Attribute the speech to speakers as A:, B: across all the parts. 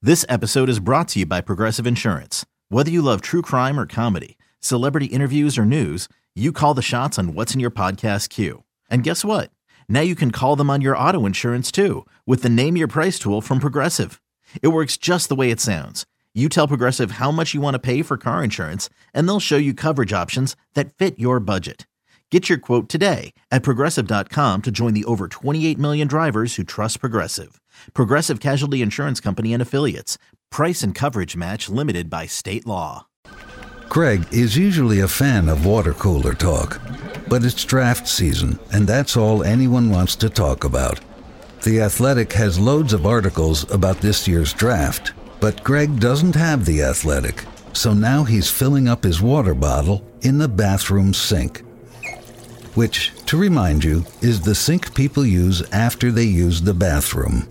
A: This episode is brought to you by Progressive Insurance. Whether you love true crime or comedy, celebrity interviews or news, you call the shots on what's in your podcast queue. And guess what? Now you can call them on your auto insurance too with the Name Your Price tool from Progressive. It works just the way it sounds. You tell Progressive how much you want to pay for car insurance, and they'll show you coverage options that fit your budget. Get your quote today at Progressive.com to join the over 28 million drivers who trust Progressive. Progressive Casualty Insurance Company and Affiliates. Price and coverage match limited by state law.
B: Greg is usually a fan of water cooler talk, but it's draft season, and that's all anyone wants to talk about. The Athletic has loads of articles about this year's draft, but Greg doesn't have The Athletic, so now he's filling up his water bottle in the bathroom sink. Which, to remind you, is the sink people use after they use the bathroom.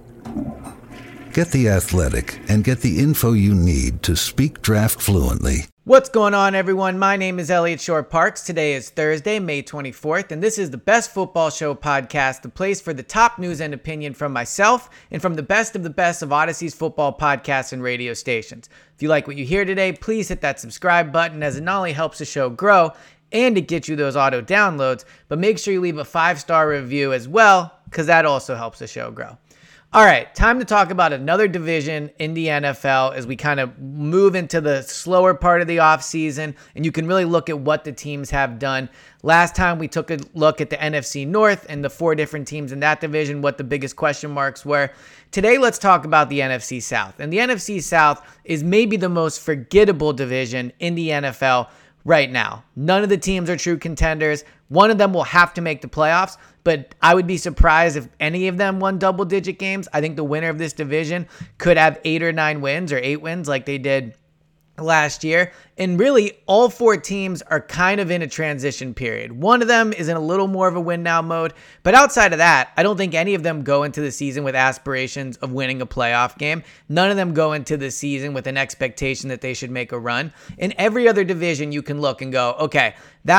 B: Get The Athletic and get the info you need to speak draft fluently.
C: What's going on, everyone? My name is Elliot Shore-Parks. Today is Thursday, May 24th, and this is the Best Football Show podcast, the place for the top news and opinion from myself and from the best of Odyssey's football podcasts and radio stations. If you like what you hear today, please hit that subscribe button, as it not only helps the show grow and it gets you those auto downloads, but make sure you leave a 5-star review as well, because that also helps the show grow. All right, time to talk about another division in the NFL as we kind of move into the slower part of the offseason, and you can really look at what the teams have done. Last time we took a look at the NFC North and the 4 different teams in that division, what the biggest question marks were. Today, let's talk about the NFC South. And the NFC South is maybe the most forgettable division in the NFL right now. None of the teams are true contenders. One of them will have to make the playoffs, but I would be surprised if any of them won double-digit games. I think the winner of this division could have 8 or 9 wins or 8 wins like they did last year. And really, all 4 teams are kind of in a transition period. One of them is in a little more of a win now mode, but outside of that, I don't think any of them go into the season with aspirations of winning a playoff game. None of them go into the season with an expectation that they should make a run. In every other division, you can look and go, okay,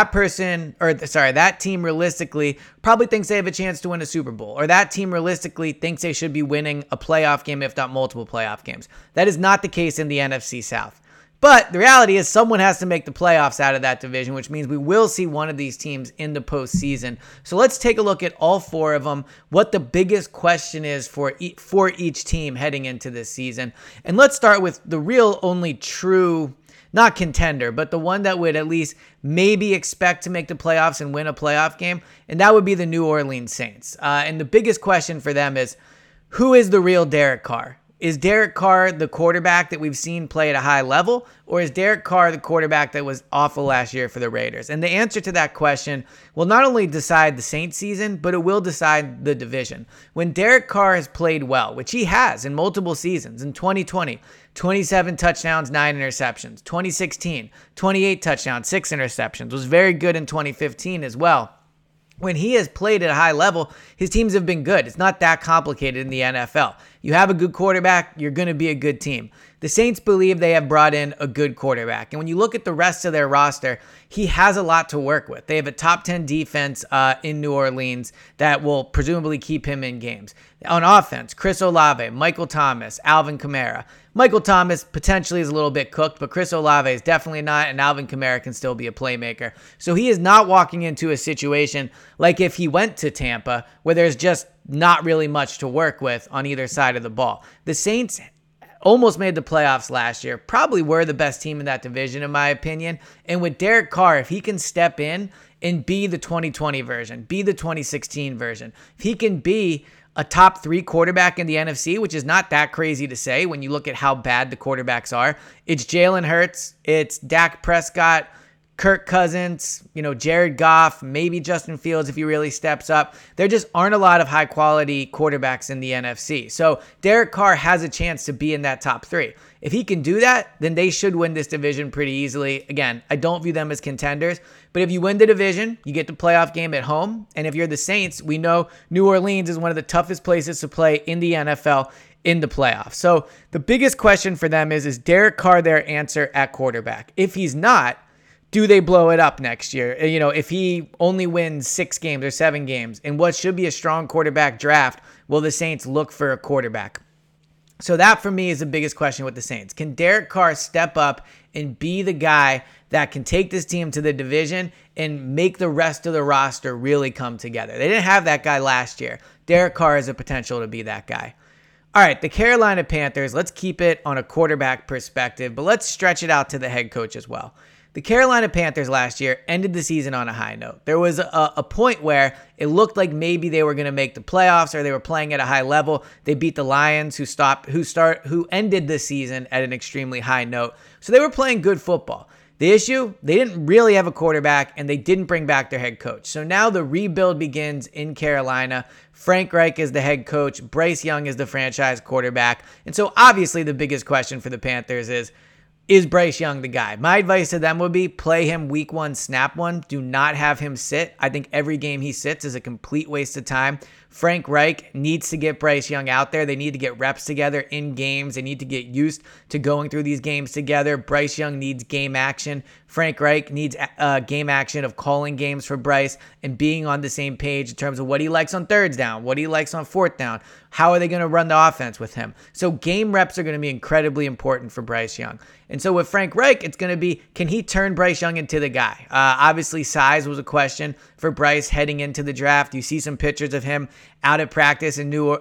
C: that team realistically probably thinks they have a chance to win a Super Bowl, or that team realistically thinks they should be winning a playoff game, if not multiple playoff games. That is not the case in the NFC South. But the reality is someone has to make the playoffs out of that division, which means we will see one of these teams in the postseason. So let's take a look at all 4 of them, what the biggest question is for each team heading into this season. And let's start with the real only true, not contender, but the one that would at least maybe expect to make the playoffs and win a playoff game, and that would be the New Orleans Saints. And the biggest question for them is, who is the real Derek Carr? Is Derek Carr the quarterback that we've seen play at a high level, or is Derek Carr the quarterback that was awful last year for the Raiders? And the answer to that question will not only decide the Saints season, but it will decide the division. When Derek Carr has played well, which he has in multiple seasons, in 2020, 27 touchdowns, 9 interceptions. 2016, 28 touchdowns, 6 interceptions. Was very good in 2015 as well. When he has played at a high level, his teams have been good. It's not that complicated in the NFL. You have a good quarterback, you're going to be a good team. The Saints believe they have brought in a good quarterback. And when you look at the rest of their roster, he has a lot to work with. They have a top 10 defense in New Orleans that will presumably keep him in games. On offense, Chris Olave, Michael Thomas, Alvin Kamara. Michael Thomas potentially is a little bit cooked, but Chris Olave is definitely not, and Alvin Kamara can still be a playmaker. So he is not walking into a situation like if he went to Tampa, where there's just not really much to work with on either side of the ball. The Saints almost made the playoffs last year, probably were the best team in that division, in my opinion. And with Derek Carr, if he can step in and be the 2020 version, be the 2016 version, if he can be a top 3 quarterback in the NFC, which is not that crazy to say when you look at how bad the quarterbacks are. It's Jalen Hurts, it's Dak Prescott, Kirk Cousins, Jared Goff, maybe Justin Fields if he really steps up. There just aren't a lot of high-quality quarterbacks in the NFC. So Derek Carr has a chance to be in that top 3. If he can do that, then they should win this division pretty easily. Again, I don't view them as contenders, but if you win the division, you get the playoff game at home. And if you're the Saints, we know New Orleans is one of the toughest places to play in the NFL in the playoffs. So the biggest question for them is Derek Carr their answer at quarterback? If he's not, do they blow it up next year? If he only wins 6 games or 7 games in what should be a strong quarterback draft, will the Saints look for a quarterback? So that for me is the biggest question with the Saints. Can Derek Carr step up and be the guy that can take this team to the division and make the rest of the roster really come together? They didn't have that guy last year. Derek Carr has the potential to be that guy. All right, the Carolina Panthers, let's keep it on a quarterback perspective, but let's stretch it out to the head coach as well. The Carolina Panthers last year ended the season on a high note. There was a point where it looked like maybe they were going to make the playoffs or they were playing at a high level. They beat the Lions who ended the season at an extremely high note. So they were playing good football. The issue, they didn't really have a quarterback and they didn't bring back their head coach. So now the rebuild begins in Carolina. Frank Reich is the head coach. Bryce Young is the franchise quarterback. And so obviously the biggest question for the Panthers is Bryce Young the guy? My advice to them would be play him week 1, snap 1. Do not have him sit. I think every game he sits is a complete waste of time. Frank Reich needs to get Bryce Young out there. They need to get reps together in games. They need to get used to going through these games together. Bryce Young needs game action. Frank Reich needs game action of calling games for Bryce and being on the same page in terms of what he likes on thirds down, what he likes on fourth down. How are they going to run the offense with him? So game reps are going to be incredibly important for Bryce Young. And so with Frank Reich, it's going to be, can he turn Bryce Young into the guy? Obviously, size was a question for Bryce heading into the draft. You see some pictures of him out at practice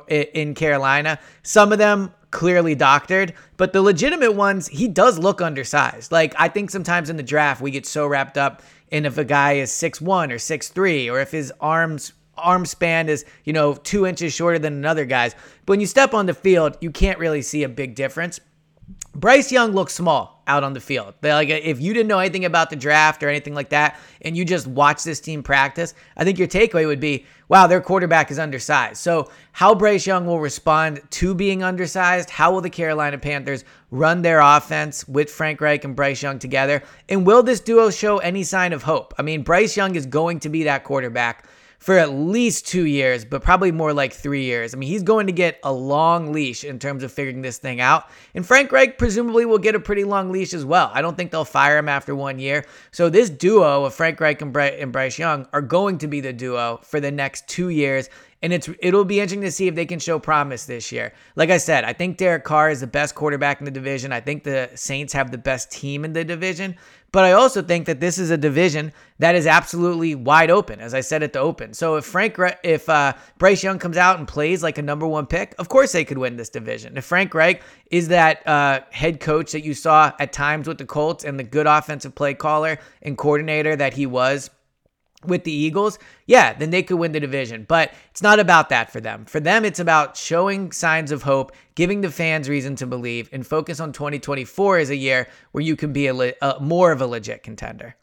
C: in Carolina. Some of them clearly doctored, but the legitimate ones, he does look undersized. Like, I think sometimes in the draft, we get so wrapped up in if a guy is 6'1" or 6'3", or if his arm span is, 2 inches shorter than another guy's. But when you step on the field, you can't really see a big difference. Bryce Young looks small out on the field. Like, if you didn't know anything about the draft or anything like that, and you just watch this team practice, I think your takeaway would be, wow, their quarterback is undersized. So how Bryce Young will respond to being undersized, how will the Carolina Panthers run their offense with Frank Reich and Bryce Young together, and will this duo show any sign of hope? I mean, Bryce Young is going to be that quarterback for at least 2 years, but probably more like 3 years. I mean, he's going to get a long leash in terms of figuring this thing out. And Frank Reich presumably will get a pretty long leash as well. I don't think they'll fire him after 1 year. So this duo of Frank Reich and Bryce Young are going to be the duo for the next 2 years. And it'll be interesting to see if they can show promise this year. Like I said, I think Derek Carr is the best quarterback in the division. I think the Saints have the best team in the division. But I also think that this is a division that is absolutely wide open, as I said at the open. So if Bryce Young comes out and plays like a number 1 pick, of course they could win this division. If Frank Reich is that head coach that you saw at times with the Colts and the good offensive play caller and coordinator that he was with the Eagles, yeah, then they could win the division. But it's not about that for them. For them, it's about showing signs of hope, giving the fans reason to believe, and focus on 2024 as a year where you can be more of a legit contender.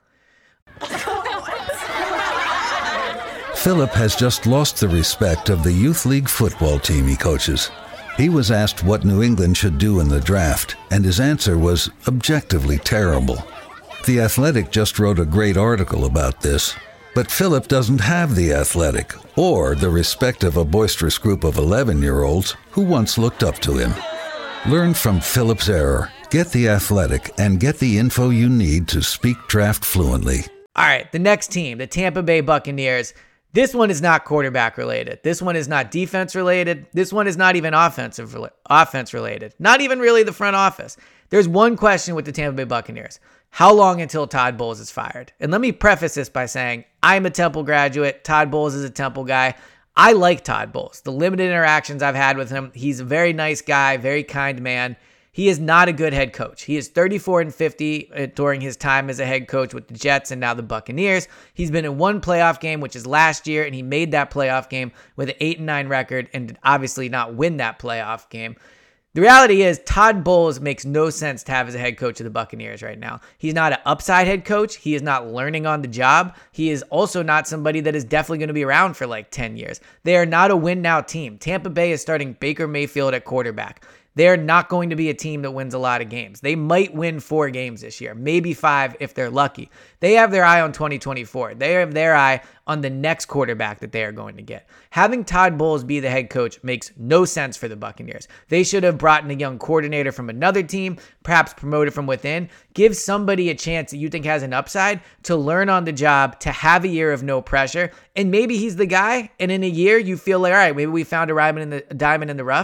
B: Philip has just lost the respect of the youth league football team he coaches. He was asked what New England should do in the draft, and his answer was objectively terrible. The Athletic just wrote a great article about this. But Philip doesn't have the Athletic or the respect of a boisterous group of 11-year-olds who once looked up to him. Learn from Philip's error, get the Athletic, and get the info you need to speak draft fluently.
C: All right, the next team, the Tampa Bay Buccaneers. This one is not quarterback related. This one is not defense related. This one is not even offense related. Not even really the front office. There's one question with the Tampa Bay Buccaneers. How long until Todd Bowles is fired? And let me preface this by saying I'm a Temple graduate. Todd Bowles is a Temple guy. I like Todd Bowles. The limited interactions I've had with him, he's a very nice guy, very kind man. He is not a good head coach. He is 34-50 during his time as a head coach with the Jets and now the Buccaneers. He's been in one playoff game, which is last year, and he made that playoff game with an 8-9 record and did obviously not win that playoff game. The reality is Todd Bowles makes no sense to have as a head coach of the Buccaneers right now. He's not an upside head coach. He is not learning on the job. He is also not somebody that is definitely going to be around for like 10 years. They are not a win-now team. Tampa Bay is starting Baker Mayfield at quarterback. They're not going to be a team that wins a lot of games. They might win 4 games this year, maybe 5 if they're lucky. They have their eye on 2024. They have their eye on the next quarterback that they are going to get. Having Todd Bowles be the head coach makes no sense for the Buccaneers. They should have brought in a young coordinator from another team, perhaps promoted from within. Give somebody a chance that you think has an upside to learn on the job, to have a year of no pressure, and maybe he's the guy, and in a year you feel like, all right, maybe we found a diamond in the rough.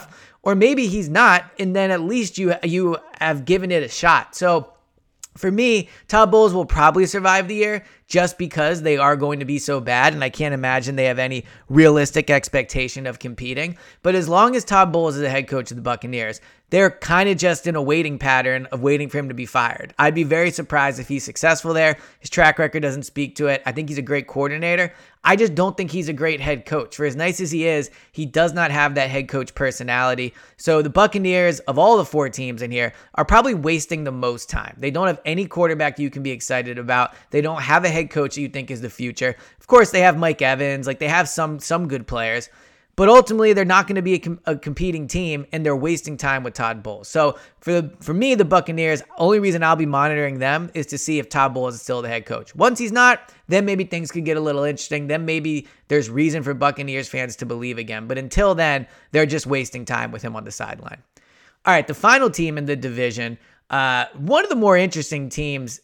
C: or maybe he's not, and then at least you have given it a shot. So for me, Todd Bowles will probably survive the year just because they are going to be so bad, and I can't imagine they have any realistic expectation of competing. But as long as Todd Bowles is the head coach of the Buccaneers, they're kind of just in a waiting pattern of waiting for him to be fired. I'd be very surprised if he's successful there. His track record doesn't speak to it. I think he's a great coordinator. I just don't think he's a great head coach. For as nice as he is, he does not have that head coach personality. So the Buccaneers, of all the 4 teams in here, are probably wasting the most time. They don't have any quarterback you can be excited about. They don't have a head coach that you think is the future. Of course, they have Mike Evans. Like, they have some good players. But ultimately, they're not going to be a competing team, and they're wasting time with Todd Bowles. So for me, the Buccaneers, only reason I'll be monitoring them is to see if Todd Bowles is still the head coach. Once he's not, then maybe things could get a little interesting. Then maybe there's reason for Buccaneers fans to believe again. But until then, they're just wasting time with him on the sideline. All right, the final team in the division, one of the more interesting teams,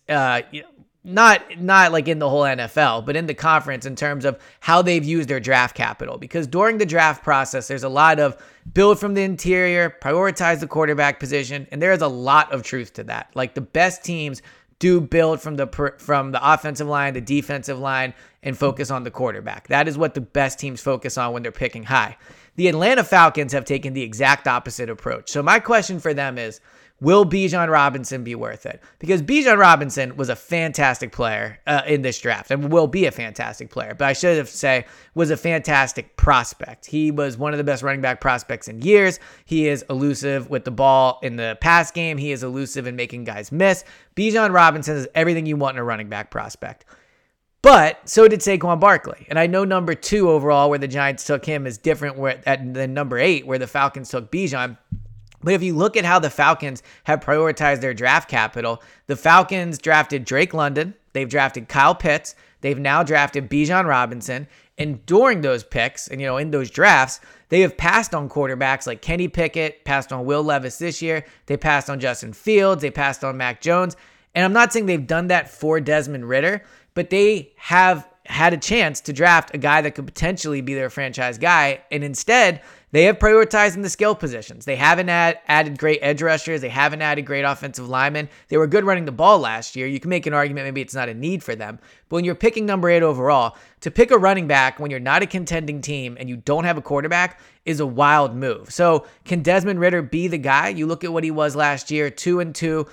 C: not like in the whole NFL, but in the conference in terms of how they've used their draft capital. Because during the draft process, there's a lot of build from the interior, prioritize the quarterback position, and there is a lot of truth to that. Like, the best teams do build from the offensive line, the defensive line, and focus on the quarterback. That is what the best teams focus on when they're picking high. The Atlanta Falcons have taken the exact opposite approach. So my question for them is, will Bijan Robinson be worth it? Because Bijan Robinson was a fantastic player in this draft and will be a fantastic player. But I should have said was a fantastic prospect. He was one of the best running back prospects in years. He is elusive with the ball in the pass game. He is elusive in making guys miss. Bijan Robinson is everything you want in a running back prospect. But so did Saquon Barkley. And I know number 2 overall, where the Giants took him, is different than number 8, where the Falcons took Bijan. But if you look at how the Falcons have prioritized their draft capital, the Falcons drafted Drake London. They've drafted Kyle Pitts. They've now drafted Bijan Robinson. And during those picks and, in those drafts, they have passed on quarterbacks like Kenny Pickett, passed on Will Levis this year. They passed on Justin Fields. They passed on Mac Jones. And I'm not saying they've done that for Desmond Ridder, but they have had a chance to draft a guy that could potentially be their franchise guy. And instead, they have prioritized in the skill positions. They haven't added great edge rushers. They haven't added great offensive linemen. They were good running the ball last year. You can make an argument maybe it's not a need for them. But when you're picking number 8 overall, to pick a running back when you're not a contending team and you don't have a quarterback is a wild move. So can Desmond Ridder be the guy? You look at what he was last year, 2-2,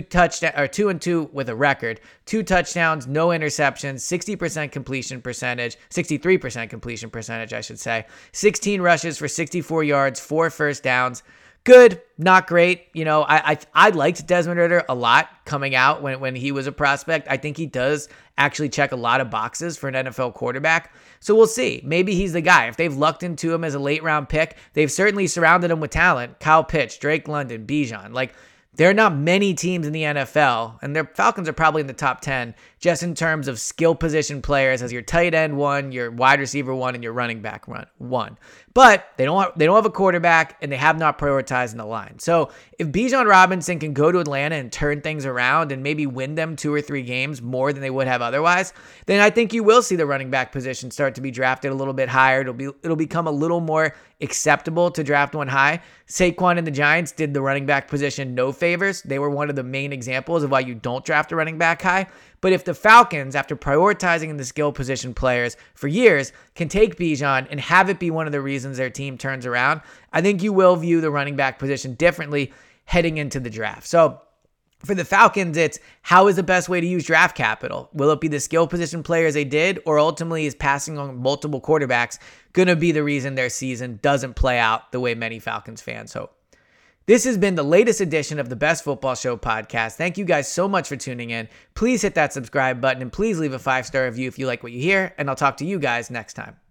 C: 2-2 with a record, 2 touchdowns, no interceptions, 60% completion percentage, 63% completion percentage, I should say, 16 rushes for 64 yards, 4 first downs. Good, not great. I liked Desmond Ridder a lot coming out when he was a prospect. I think he does actually check a lot of boxes for an NFL quarterback. So we'll see. Maybe he's the guy. If they've lucked into him as a late round pick, they've certainly surrounded him with talent. Kyle Pitts, Drake London, Bijan. There are not many teams in the NFL, and their Falcons are probably in the top 10, just in terms of skill position players as your tight end 1, your wide receiver 1, and your running back 1. But they don't have a quarterback, and they have not prioritized in the line. So if Bijan Robinson can go to Atlanta and turn things around and maybe win them 2 or 3 games more than they would have otherwise, then I think you will see the running back position start to be drafted a little bit higher. It'll become a little more acceptable to draft one high. Saquon and the Giants did the running back position no favors. They were one of the main examples of why you don't draft a running back high. But if the Falcons, after prioritizing in the skill position players for years, can take Bijan and have it be one of the reasons their team turns around, I think you will view the running back position differently heading into the draft. So for the Falcons, it's how is the best way to use draft capital? Will it be the skill position players they did, or ultimately is passing on multiple quarterbacks going to be the reason their season doesn't play out the way many Falcons fans hope? This has been the latest edition of the Best Football Show podcast. Thank you guys so much for tuning in. Please hit that subscribe button and please leave a 5-star review if you like what you hear, and I'll talk to you guys next time.